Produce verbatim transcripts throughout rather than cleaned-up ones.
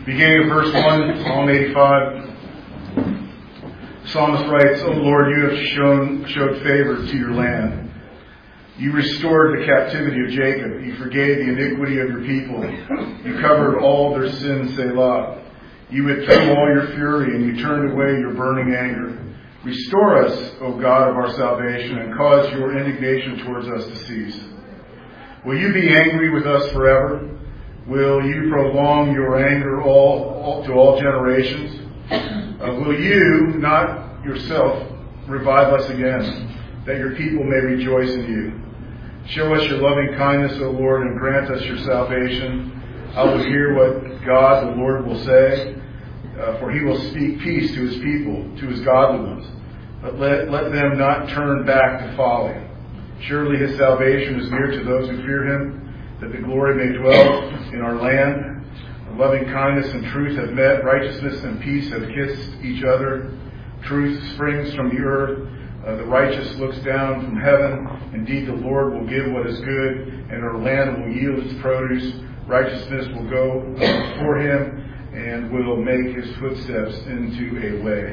Beginning of verse one, Psalm eighty-five. The psalmist writes, O Lord, you have shown showed favor to your land. You restored the captivity of Jacob. You forgave the iniquity of your people. You covered all their sins, Selah. You withdrew all your fury, and you turned away your burning anger. Restore us, O God of our salvation, and cause your indignation towards us to cease. Will you be angry with us forever? Will you prolong your anger all, all to all generations? Uh, will you, not yourself, revive us again, that your people may rejoice in you? Show us your loving kindness, O Lord, and grant us your salvation. I will hear what God, the Lord, will say, uh, for he will speak peace to his people, to his godly ones. But let, let them not turn back to folly. Surely his salvation is near to those who fear him, that the glory may dwell in our land. Loving kindness and truth have met. Righteousness and peace have kissed each other. Truth springs from the earth. Uh, the righteous looks down from heaven. Indeed, the Lord will give what is good, and our land will yield its produce. Righteousness will go uh, before him, and will make his footsteps into a way.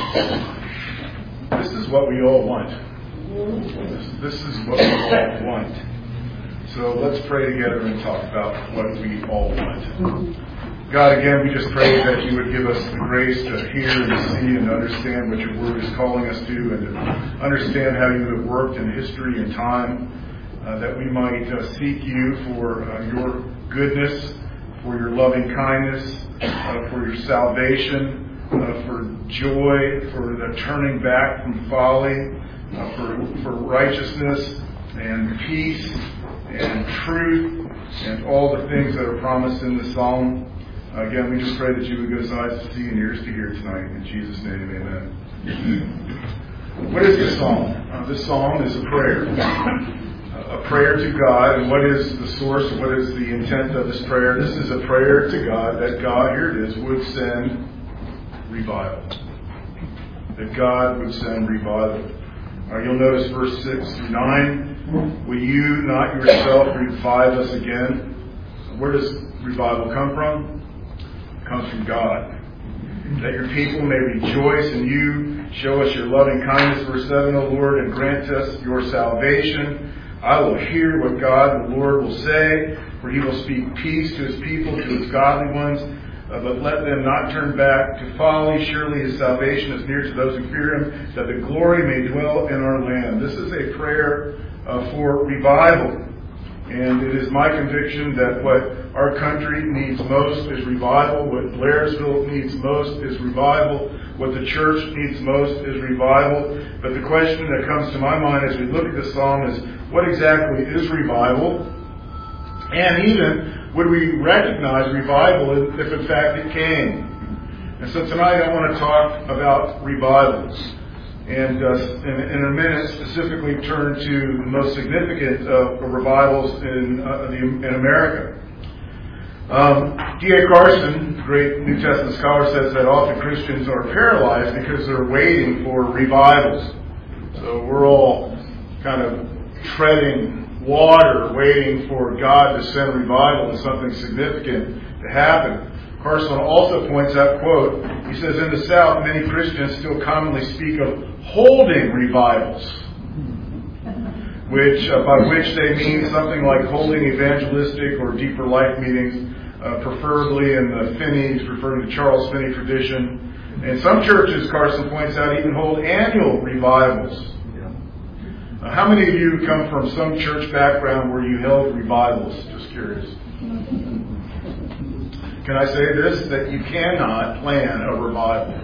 This is what we all want. This, this is what we all want. So let's pray together and talk about what we all want. God, again, we just pray that you would give us the grace to hear and to see and to understand what your word is calling us to, and to understand how you have worked in history and time, uh, that we might uh, seek you for uh, your goodness, for your loving kindness, uh, for your salvation, uh, for joy, for the turning back from folly, uh, for, for righteousness and peace and truth and all the things that are promised in the psalm. Again, we just pray that you would give us eyes to see and ears to hear tonight. In Jesus' name, amen. What is this psalm? Uh, this psalm is a prayer. Uh, a prayer to God. And what is the source? What is the intent of this prayer? This is a prayer to God that God, here it is, would send revival. That God would send revival. Uh, you'll notice verse six through nine. Will you not yourself revive us again? Where does revival come from? It comes from God. That your people may rejoice in you. Show us your loving kindness, verse seven, O Lord, and grant us your salvation. I will hear what God, the Lord, will say, for he will speak peace to his people, to his godly ones. Uh, but let them not turn back to folly. Surely his salvation is near to those who fear him, that the glory may dwell in our land. This is a prayer uh, for revival. And it is my conviction that what our country needs most is revival. What Blairsville needs most is revival. What the church needs most is revival. But the question that comes to my mind as we look at this psalm is, what exactly is revival? And even, would we recognize revival if in fact it came? And so tonight I want to talk about revival. And uh, in, in a minute specifically turn to the most significant uh, revivals in, uh, the, in America. Um, D A Carson, great New Testament scholar, says that often Christians are paralyzed because they're waiting for revivals. So we're all kind of treading water, waiting for God to send revival and something significant to happen. Carson also points out, quote, he says, in the South, many Christians still commonly speak of holding revivals, which uh, by which they mean something like holding evangelistic or deeper life meetings, uh, preferably in the Finney, referring to Charles Finney tradition. And some churches, Carson points out, even hold annual revivals. Uh, how many of you come from some church background where you held revivals? Just curious. Can I say this? That you cannot plan a revival.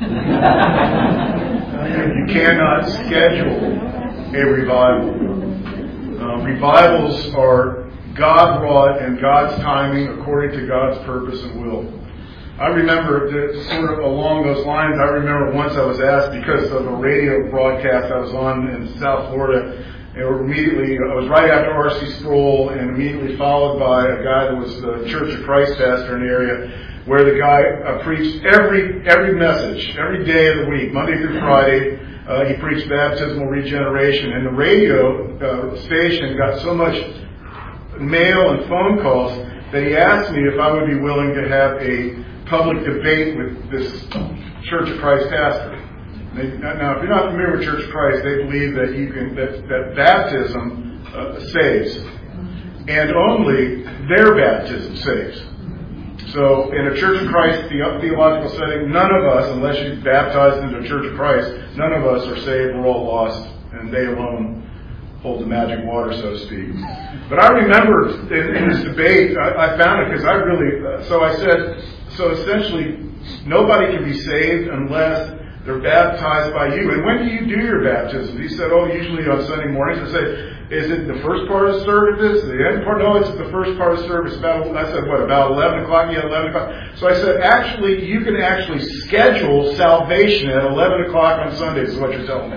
You cannot schedule a revival. Uh, revivals are God-wrought and God's timing according to God's purpose and will. I remember, that sort of along those lines, I remember once I was asked, because of a radio broadcast I was on in South Florida, and immediately, I was right after R C Sproul, and immediately followed by a guy that was the Church of Christ pastor in the area, where the guy uh, preached every every message, every day of the week, Monday through Friday. Uh, he preached baptismal regeneration, and the radio uh, station got so much mail and phone calls that he asked me if I would be willing to have a public debate with this Church of Christ pastor. They, now, if you're not familiar with Church of Christ, they believe that you can that, that baptism uh, saves, and only their baptism saves. So, in a Church of Christ the- theological setting, none of us, unless you're baptized into a Church of Christ, none of us are saved. We're all lost, and they alone hold the magic water, so to speak. But I remember in, in this debate, I, I found it because I really. Uh, so I said, so essentially, nobody can be saved unless they're baptized by you. And when do you do your baptism? He said, oh, usually on Sunday mornings. I said, is it the first part of the service? The end part? No, it's the first part of the service. About, I said, what, about eleven o'clock? Yeah, eleven o'clock. So I said, actually, you can actually schedule salvation at eleven o'clock on Sundays, is what you're telling me.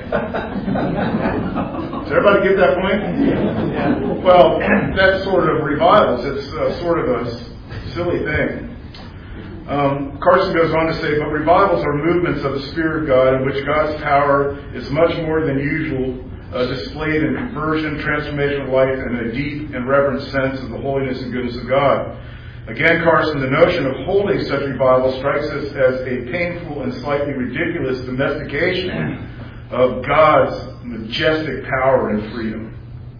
Does everybody get that point? Yeah. Well, that's sort of revivals. It's uh, sort of a silly thing. Um, Carson goes on to say, but revivals are movements of the Spirit of God in which God's power is much more than usual uh, displayed in conversion, transformation of life, and a deep and reverent sense of the holiness and goodness of God. Again, Carson, the notion of holding such revival strikes us as a painful and slightly ridiculous domestication of God's majestic power and freedom.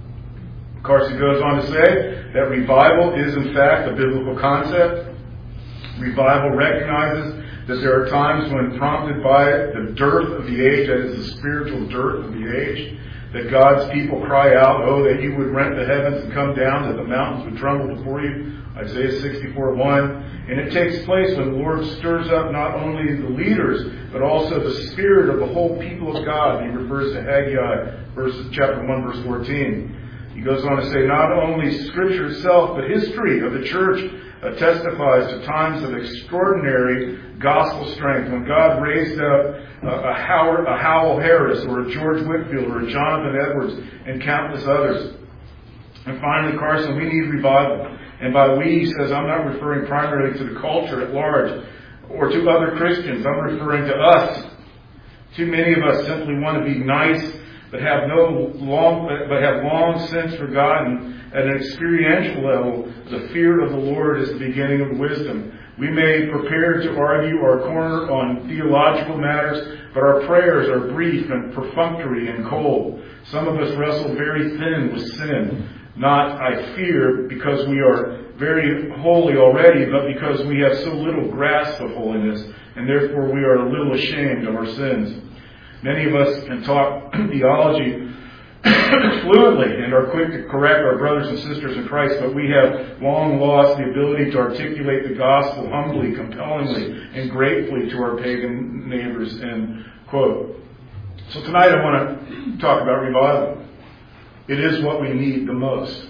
Carson goes on to say that revival is in fact a biblical concept. Revival recognizes that there are times when, prompted by the dearth of the age, that is the spiritual dearth of the age, that God's people cry out, oh, that you would rent the heavens and come down, that the mountains would tremble before you. Isaiah sixty-four one. And it takes place when the Lord stirs up not only the leaders, but also the spirit of the whole people of God. He refers to Haggai, verse, chapter one, verse fourteen. He goes on to say, not only Scripture itself, but history of the church uh, testifies to times of extraordinary gospel strength when God raised up uh, a, Howard, a Howell Harris or a George Whitefield or a Jonathan Edwards and countless others. And finally, Carson, we need revival. And by we, he says, I'm not referring primarily to the culture at large or to other Christians. I'm referring to us. Too many of us simply want to be nice, but have no long, but have long since forgotten at an experiential level, the fear of the Lord is the beginning of wisdom. We may prepare to argue our corner on theological matters, but our prayers are brief and perfunctory and cold. Some of us wrestle very thin with sin. Not, I fear, because we are very holy already, but because we have so little grasp of holiness, and therefore we are a little ashamed of our sins. Many of us can talk theology fluently and are quick to correct our brothers and sisters in Christ, but we have long lost the ability to articulate the gospel humbly, compellingly, and gratefully to our pagan neighbors, end quote. So tonight I want to talk about revival. It is what we need the most.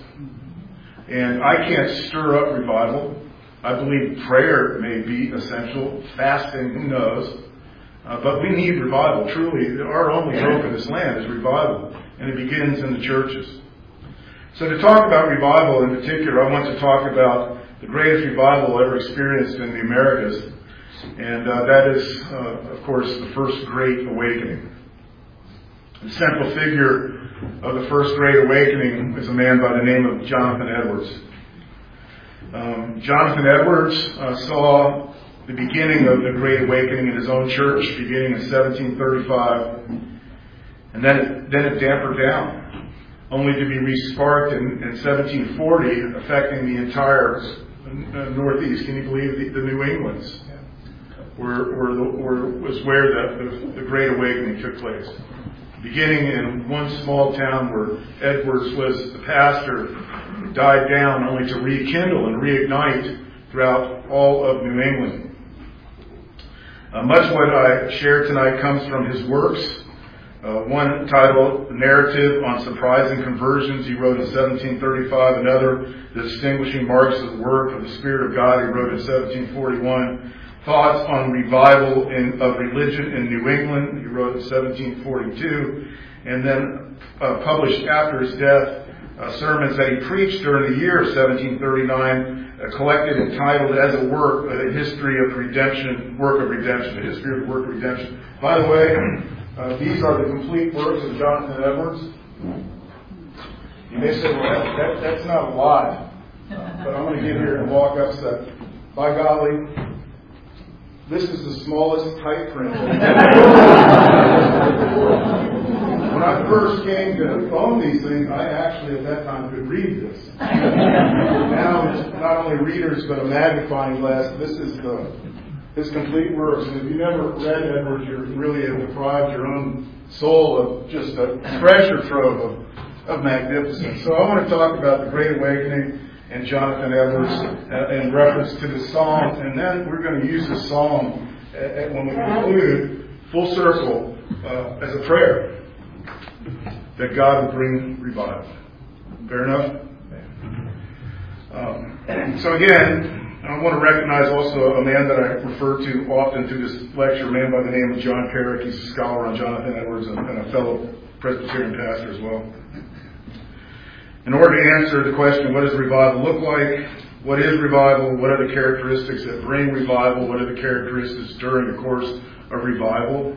And I can't stir up revival. I believe prayer may be essential. Fasting, who knows? Uh, but we need revival. Truly, our only hope in this land is revival. And it begins in the churches. So to talk about revival in particular, I want to talk about the greatest revival ever experienced in the Americas. And uh, that is, uh, of course, the First Great Awakening. The central figure of the First Great Awakening is a man by the name of Jonathan Edwards. Um, Jonathan Edwards uh, saw the beginning of the Great Awakening in his own church, beginning in seventeen thirty-five, and then it, then it dampered down, only to be re-sparked in, in seventeen forty, affecting the entire uh, Northeast. Can you believe the, the New Englands? Were, were the, were, was where the, the, the Great Awakening took place. Beginning in one small town where Edwards was the pastor, it died down only to rekindle and reignite throughout all of New England. Uh, much what I share tonight comes from his works. Uh, one titled Narrative on Surprising Conversions he wrote in seventeen thirty-five. Another, The Distinguishing Marks of the Work of the Spirit of God, he wrote in seventeen forty-one. Thoughts on Revival in, of Religion in New England, he wrote in seventeen forty-two, and then uh, published after his death uh, sermons that he preached during the year seventeen thirty-nine, uh, collected entitled as a work, uh, the history of the redemption, work of redemption, the history of the work of redemption. By the way, uh, these are the complete works of Jonathan Edwards. You may say, well, that, that, that's not a lot. but I'm going to get here and walk up step. By golly, this is the smallest type print. When I first came to own these things, I actually at that time could read this. Now it's not only readers but a magnifying glass. This is the his complete works. And if you never read Edwards, you're really deprived your own soul of just a treasure trove of, of magnificence. So I want to talk about the Great Awakening and Jonathan Edwards uh, in reference to the Psalm, and then we're going to use the Psalm uh, when we conclude full circle uh, as a prayer that God would bring revival. Fair enough? Um, so again, I want to recognize also a man that I refer to often through this lecture, a man by the name of John Carrick. He's a scholar on Jonathan Edwards and, and a fellow Presbyterian pastor as well. In order to answer the question, what does revival look like? What is revival? What are the characteristics that bring revival? What are the characteristics during the course of revival?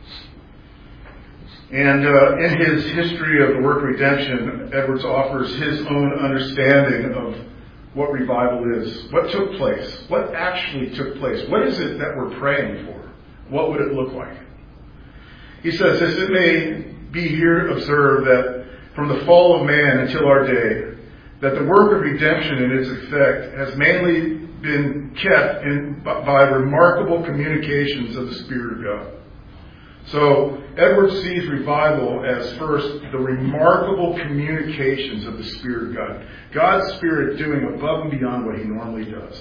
And uh, in his history of the work of redemption, Edwards offers his own understanding of what revival is. What took place? What actually took place? What is it that we're praying for? What would it look like? He says this: it may be here observed that from the fall of man until our day, that the work of redemption in its effect has mainly been kept in, by remarkable communications of the Spirit of God. So Edwards sees revival as first the remarkable communications of the Spirit of God. God's Spirit doing above and beyond what He normally does.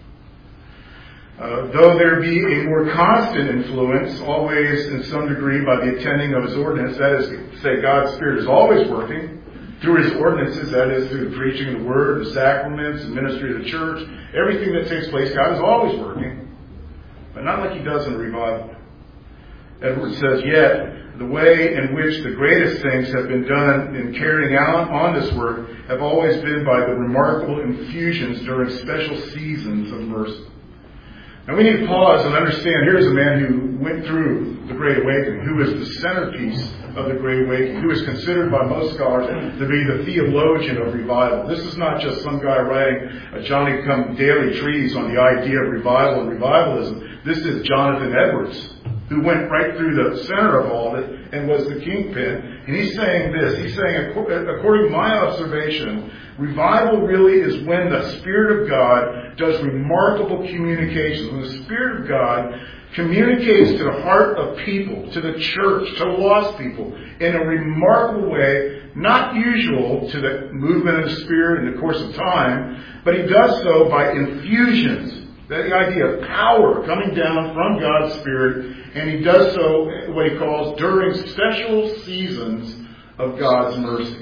Uh, though there be a more constant influence, always in some degree by the attending of His ordinance, that is to say, God's Spirit is always working through His ordinances, that is through the preaching of the Word, the sacraments, the ministry of the church, everything that takes place, God is always working, but not like He does in revival. Edwards says, yet, the way in which the greatest things have been done in carrying out on this work have always been by the remarkable infusions during special seasons of mercy. Now we need to pause and understand, here's a man who went through the Great Awakening, who is the centerpiece of the Great Awakening, who is considered by most scholars to be the theologian of revival. This is not just some guy writing a Johnny-come-daily treatise on the idea of revival and revivalism. This is Jonathan Edwards, who went right through the center of all of it and was the kingpin. And he's saying this. He's saying, according to my observation, revival really is when the Spirit of God does remarkable communications. When the Spirit of God communicates to the heart of people, to the church, to lost people, in a remarkable way, not usual to the movement of the Spirit in the course of time, but He does so by infusions. The idea of power coming down from God's Spirit, and He does so, what He calls, during special seasons of God's mercy.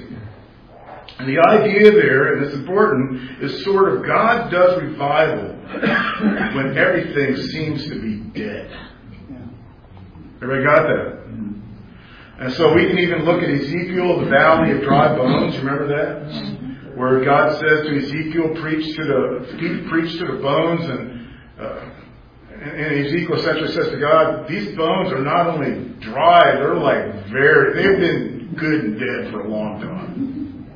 And the idea there, and it's important, is sort of God does revival when everything seems to be dead. Everybody got that? And so we can even look at Ezekiel, the valley of dry bones. Remember that? Where God says to Ezekiel, preach to the preach to the bones, and uh, and Ezekiel essentially says to God, these bones are not only dry, they're like very, they've been good and dead for a long time.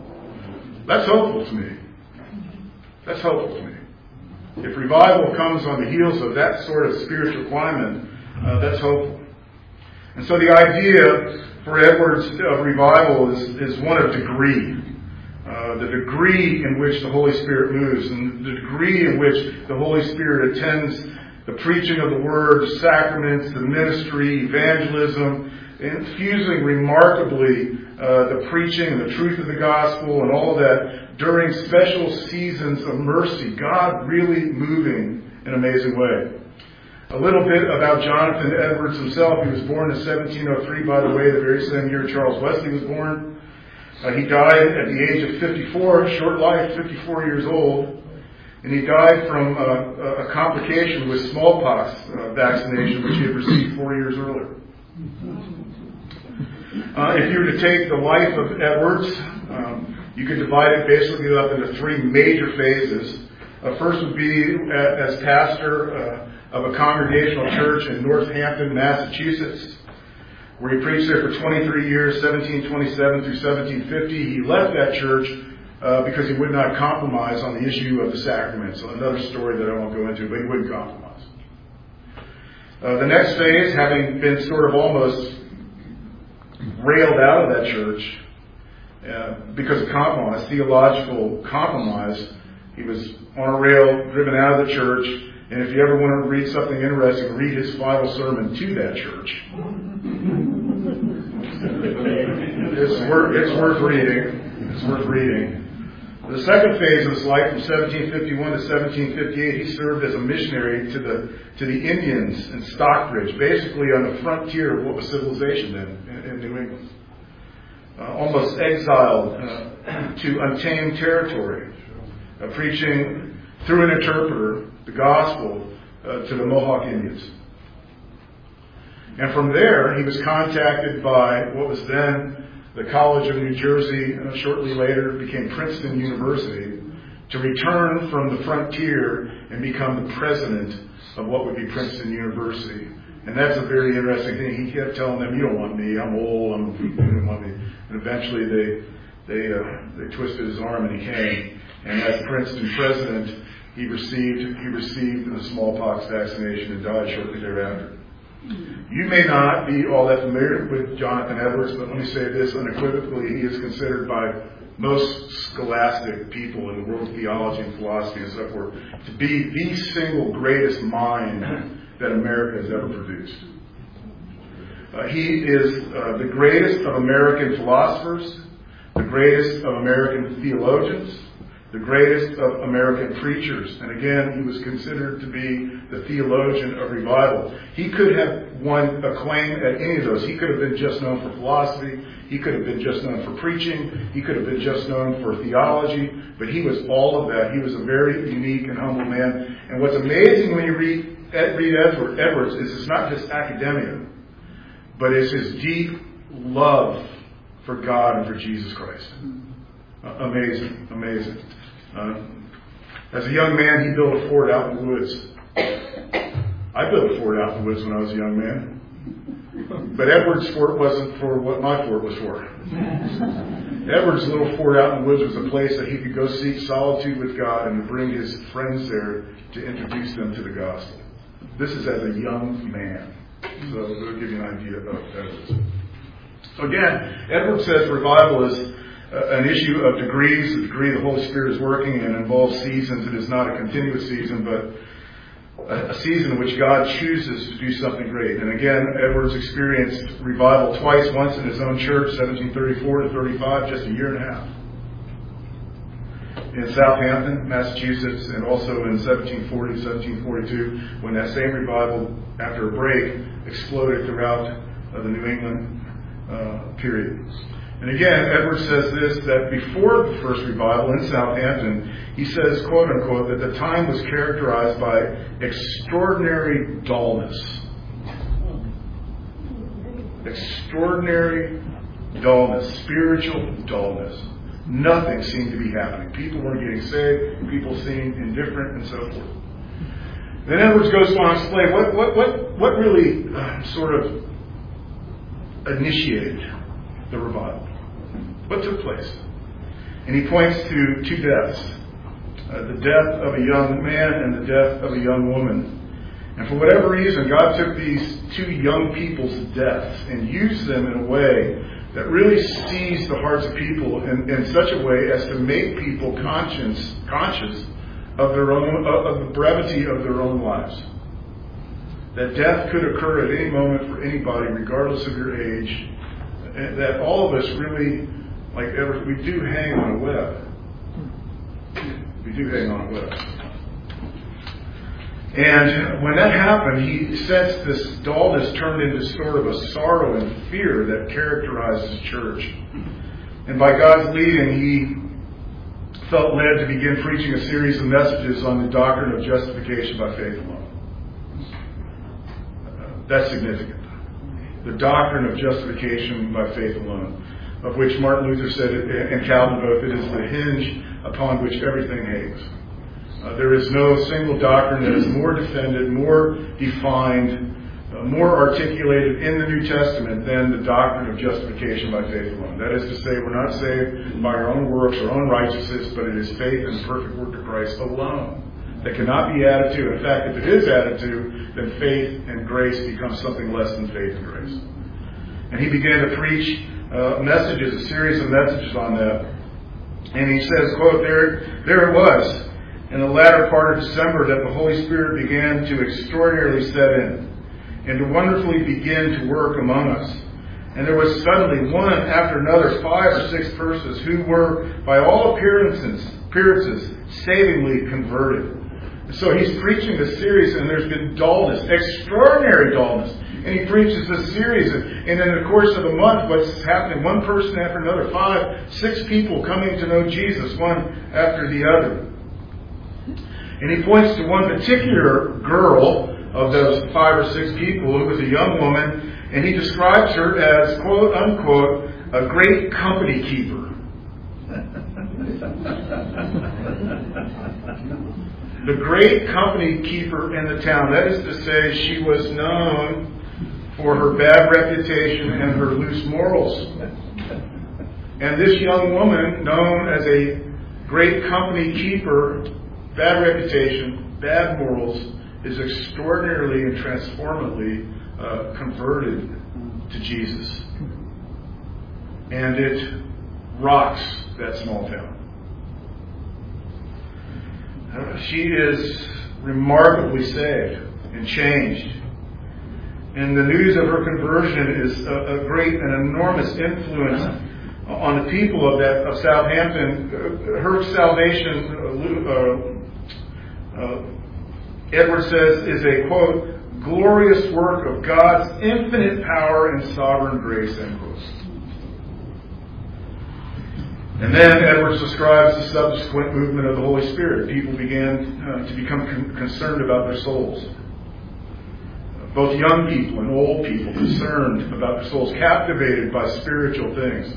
That's hopeful to me. That's hopeful to me. If revival comes on the heels of that sort of spiritual climate, uh, that's hopeful. And so the idea for Edwards of revival is, is one of degree. Uh, the degree in which the Holy Spirit moves, and the degree in which the Holy Spirit attends the preaching of the Word, the sacraments, the ministry, evangelism, infusing remarkably uh, the preaching and the truth of the gospel and all of that during special seasons of mercy. God really moving in an amazing way. A little bit about Jonathan Edwards himself. He was born in seventeen oh three, by the way, the very same year Charles Wesley was born. Uh, he died at the age of fifty-four, short life, fifty-four years old. And he died from uh, a complication with smallpox uh, vaccination, which he had received four years earlier. Uh, if you were to take the life of Edwards, um, you could divide it basically up into three major phases. Uh, first would be uh, as pastor uh, of a congregational church in Northampton, Massachusetts, where he preached there for twenty-three years, seventeen twenty-seven through seventeen fifty. He left that church uh, because he would not compromise on the issue of the sacraments. So another story that I won't go into, but he wouldn't compromise. Uh, the next phase, having been sort of almost railed out of that church uh, because of compromise, theological compromise, he was on a rail, driven out of the church. And if you ever want to read something interesting, read his final sermon to that church. It's worth, it's worth reading. It's worth reading. The second phase of his life, from seventeen fifty-one to seventeen fifty-eight, he served as a missionary to the to the Indians in Stockbridge, basically on the frontier of what was civilization then in, in New England. Uh, almost exiled uh, to untamed territory, uh, preaching through an interpreter the gospel uh, to the Mohawk Indians. And from there, he was contacted by what was then the College of New Jersey, and shortly later became Princeton University, to return from the frontier and become the president of what would be Princeton University. And that's a very interesting thing. He kept telling them, "You don't want me. I'm old. I'm, you don't want me." And eventually, they they uh, they twisted his arm, and he came. And as Princeton president, he received he received the smallpox vaccination and died shortly thereafter. You may not be all that familiar with Jonathan Edwards, but let me say this unequivocally: he is considered by most scholastic people in the world of theology and philosophy and so forth to be the single greatest mind that America has ever produced. Uh, he is uh, the greatest of American philosophers, the greatest of American theologians, the greatest of American preachers. And again, he was considered to be the theologian of revival. He could have won a claim at any of those. He could have been just known for philosophy. He could have been just known for preaching. He could have been just known for theology. But he was all of that. He was a very unique and humble man. And what's amazing when you read, read Edward, Edwards is it's not just academia, but it's his deep love for God and for Jesus Christ. Uh, amazing, amazing. Uh, as a young man, he built a fort out in the woods. I built a fort out in the woods when I was a young man. But Edward's fort wasn't for what my fort was for. Edward's little fort out in the woods was a place that he could go seek solitude with God and to bring his friends there to introduce them to the gospel. This is as a young man. So it'll give you an idea of Edwards. So again, Edwards says revival is an issue of degrees, the degree the Holy Spirit is working, and involves seasons. It is not a continuous season, but a season in which God chooses to do something great. And again, Edwards experienced revival twice, once in his own church, seventeen thirty-four to thirty-five, just a year and a half. In Southampton, Massachusetts, and also in seventeen forty to seventeen forty-two, when that same revival, after a break, exploded throughout uh, the New England uh, period. And again, Edwards says this, that before the first revival in Southampton, he says, quote unquote, that the time was characterized by extraordinary dullness. Extraordinary dullness, spiritual dullness. Nothing seemed to be happening. People weren't getting saved, people seemed indifferent, and so forth. Then Edwards goes on to explain what, what, what, what really uh, sort of initiated the revival. What took place? And he points to two deaths. Uh, the death of a young man and the death of a young woman. And for whatever reason, God took these two young people's deaths and used them in a way that really seized the hearts of people in, in such a way as to make people conscious, conscious of their own, of the brevity of their own lives. That death could occur at any moment for anybody, regardless of your age. And that all of us really, like Edwards, we do hang on a web. We do hang on a web. And when that happened, he sensed this dullness turned into sort of a sorrow and fear that characterized his church. And by God's leading, he felt led to begin preaching a series of messages on the doctrine of justification by faith alone. Uh, that's significant. The doctrine of justification by faith alone, of which Martin Luther said, and Calvin both, it is the hinge upon which everything hangs. Uh, there is no single doctrine that is more defended, more defined, uh, more articulated in the New Testament than the doctrine of justification by faith alone. That is to say, we're not saved by our own works, our own righteousness, but it is faith in the perfect work of Christ alone that cannot be added to. In fact, if it is added to, then faith and grace becomes something less than faith and grace. And he began to preach uh, messages, a series of messages on that. And he says, quote, there, there it was in the latter part of December that the Holy Spirit began to extraordinarily set in and to wonderfully begin to work among us. And there was suddenly one after another, five or six persons who were, by all appearances, appearances savingly converted. So he's preaching this series, and there's been dullness, extraordinary dullness. And he preaches this series, and in the course of a month, what's happening? One person after another, five, six people coming to know Jesus, one after the other. And he points to one particular girl of those five or six people who was a young woman, and he describes her as, quote unquote, a great company keeper. The great company keeper in the town. That is to say, she was known for her bad reputation and her loose morals. And this young woman, known as a great company keeper, bad reputation, bad morals, is extraordinarily and transformatively uh, converted to Jesus. And it rocks that small town. Uh, she is remarkably saved and changed. And the news of her conversion is a, a great and enormous influence on the people of that of Southampton. Her salvation, uh, uh, Edwards says, is a, quote, glorious work of God's infinite power and sovereign grace, end quote. And then Edwards describes the subsequent movement of the Holy Spirit. People began uh, to become con- concerned about their souls. Both young people and old people concerned about their souls, captivated by spiritual things.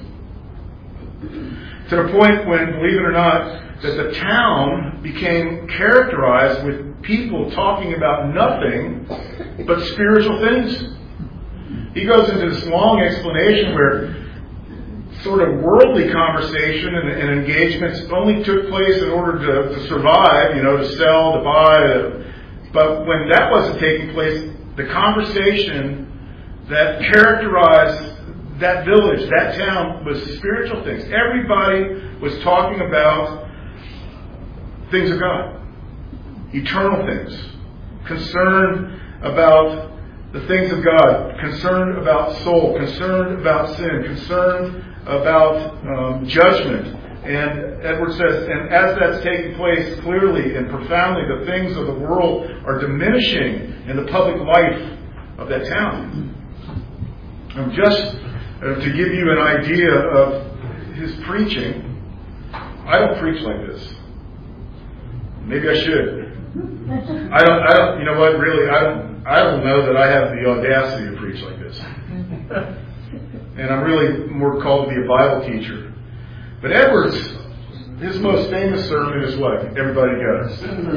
To the point when, believe it or not, that the town became characterized with people talking about nothing but spiritual things. He goes into this long explanation where sort of worldly conversation and, and engagements only took place in order to, to survive, you know, to sell, to buy. But when that wasn't taking place, the conversation that characterized that village, that town, was spiritual things. Everybody was talking about things of God, eternal things, concerned about the things of God, concerned about soul, concerned about sin, concerned about um, judgment. And Edwards says, and as that's taking place clearly and profoundly, the things of the world are diminishing in the public life of that town. Um, just uh, to give you an idea of his preaching, I don't preach like this. Maybe I should. I don't, I don't, you know what, really, I don't, I don't know that I have the audacity to preach like this. And I'm really more called to be a Bible teacher. But Edwards, his most famous sermon is what? Everybody goes.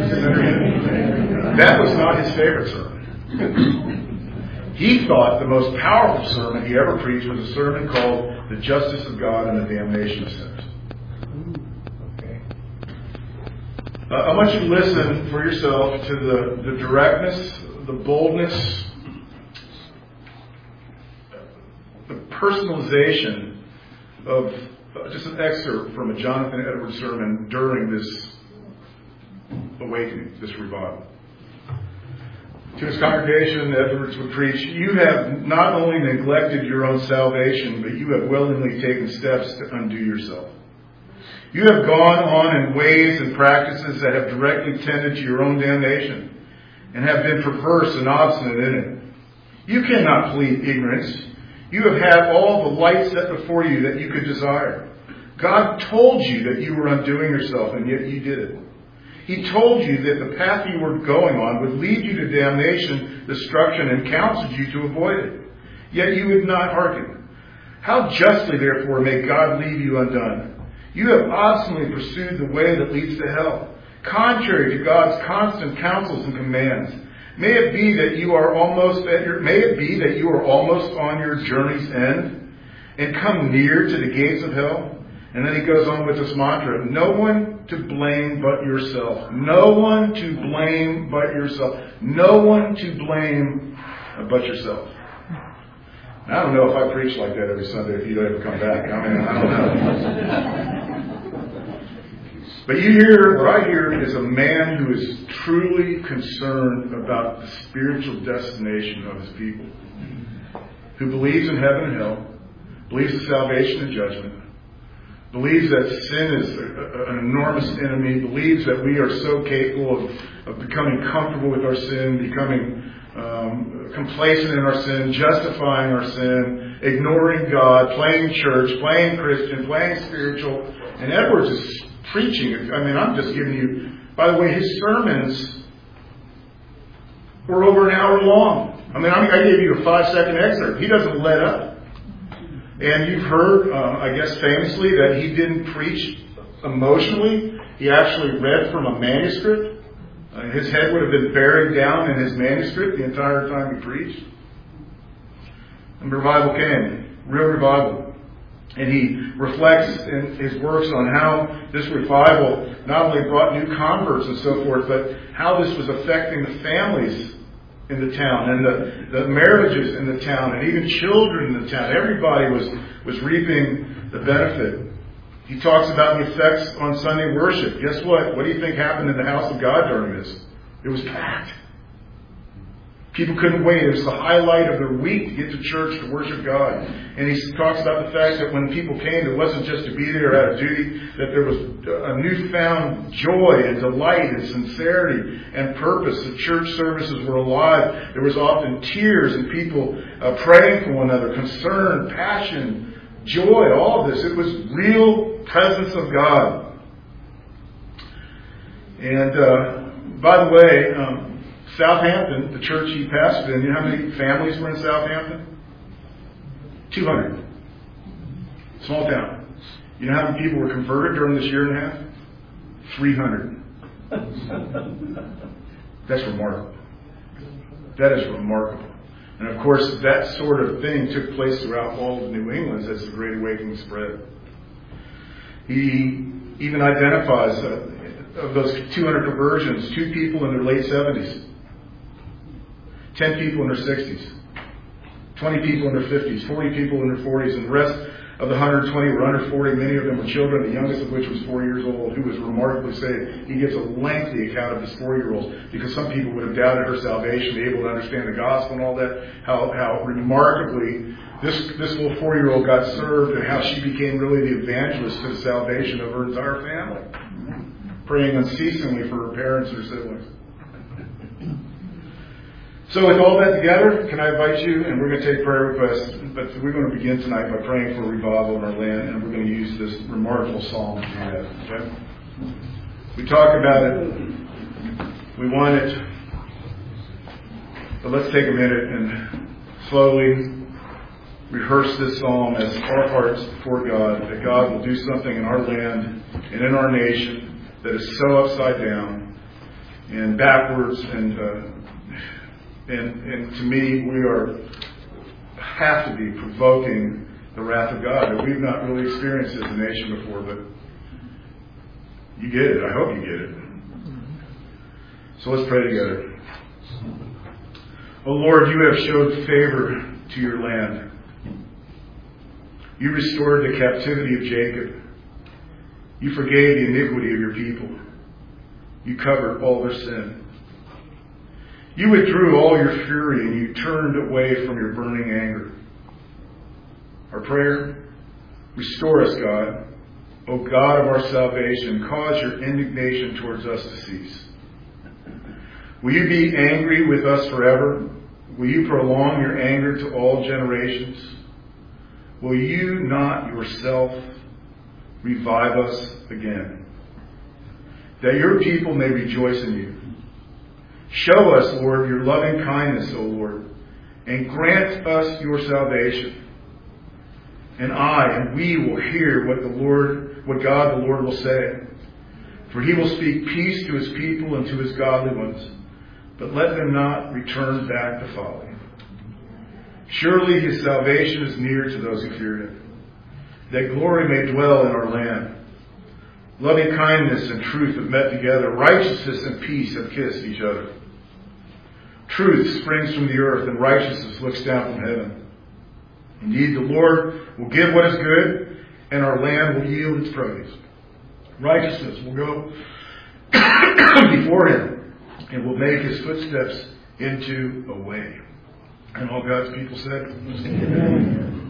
That was not his favorite sermon. He thought the most powerful sermon he ever preached was a sermon called The Justice of God and the Damnation of Sinners. Uh, I want you to listen for yourself to the, the directness, the boldness, the personalization of uh, just an excerpt from a Jonathan Edwards sermon during this awakening, this revival. To his congregation, Edwards would preach, "You have not only neglected your own salvation, but you have willingly taken steps to undo yourself. You have gone on in ways and practices that have directly tended to your own damnation and have been perverse and obstinate in it. You cannot plead ignorance. You have had all the light set before you that you could desire. God told you that you were undoing yourself, and yet you did it. He told you that the path you were going on would lead you to damnation, destruction, and counseled you to avoid it. Yet you would not hearken. How justly, therefore, may God leave you undone? You have obstinately pursued the way that leads to hell, contrary to God's constant counsels and commands. May it be that you are almost at your, may it be that you are almost on your journey's end and come near to the gates of hell. And then he goes on with this mantra, no one to blame but yourself. No one to blame but yourself. No one to blame but yourself. I don't know if I preach like that every Sunday if you ever come back. I mean, I don't know. But you hear, what I hear is a man who is truly concerned about the spiritual destination of his people. Who believes in heaven and hell, believes in salvation and judgment, believes that sin is a, a, an enormous enemy, believes that we are so capable of, of becoming comfortable with our sin, becoming um, complacent in our sin, justifying our sin, ignoring God, playing church, playing Christian, playing spiritual. And Edwards is preaching. I mean, I'm just giving you, by the way, his sermons were over an hour long. I mean, I gave you a five-second excerpt. He doesn't let up. And you've heard, uh, I guess famously, that he didn't preach emotionally. He actually read from a manuscript. Uh, his head would have been buried down in his manuscript the entire time he preached. And revival came. Real revival. And he reflects in his works on how this revival not only brought new converts and so forth, but how this was affecting the families in the town and the, the marriages in the town and even children in the town. Everybody was, was reaping the benefit. He talks about the effects on Sunday worship. Guess what? What do you think happened in the house of God during this? It was packed. People couldn't wait. It was the highlight of their week to get to church to worship God. And he talks about the fact that when people came, it wasn't just to be there out of duty, that there was a newfound joy and delight and sincerity and purpose. The church services were alive. There was often tears and people uh, praying for one another, concern, passion, joy, all of this. It was real presence of God. And uh, by the way, um, Southampton, the church he pastored in, you know how many families were in Southampton? two hundred. Small town. You know how many people were converted during this year and a half? three hundred. That's remarkable. That is remarkable. And of course, that sort of thing took place throughout all of New England as the Great Awakening spread. He even identifies, uh, of those two hundred conversions, two people in their late seventies. ten people in their sixties, twenty people in their fifties, forty people in their forties, and the rest of the one hundred twenty were under forty. Many of them were children, the youngest of which was four years old, who was remarkably saved. He gives a lengthy account of this four-year-old, because some people would have doubted her salvation, able to understand the gospel and all that, how, how remarkably this, this little four-year-old got served, and how she became really the evangelist to the salvation of her entire family, praying unceasingly for her parents and her siblings. So with all that together, can I invite you, and we're going to take prayer requests, but we're going to begin tonight by praying for revival in our land, and we're going to use this remarkable psalm to do that. Okay? We talk about it, we want it, but let's take a minute and slowly rehearse this psalm as our hearts before God, that God will do something in our land and in our nation that is so upside down and backwards and uh, And, and to me, we are have to be provoking the wrath of God that we've not really experienced as a nation before, but you get it. I hope you get it. So let's pray together. Oh Lord, you have showed favor to your land. You restored the captivity of Jacob. You forgave the iniquity of your people. You covered all their sin. You withdrew all your fury and you turned away from your burning anger. Our prayer, restore us, God. O God of our salvation, cause your indignation towards us to cease. Will you be angry with us forever? Will you prolong your anger to all generations? Will you not yourself revive us again, that your people may rejoice in you? Show us, Lord, your loving kindness, O Lord, and grant us your salvation. And I and we will hear what the Lord, what God the Lord will say. For he will speak peace to his people and to his godly ones. but let them not return back to folly. Surely his salvation is near to those who fear him, that glory may dwell in our land. Loving kindness and truth have met together. Righteousness and peace have kissed each other. Truth springs from the earth, and righteousness looks down from heaven. Indeed, the Lord will give what is good, and our land will yield its produce. Righteousness will go before him, and will make his footsteps into a way. And all God's people said, Amen.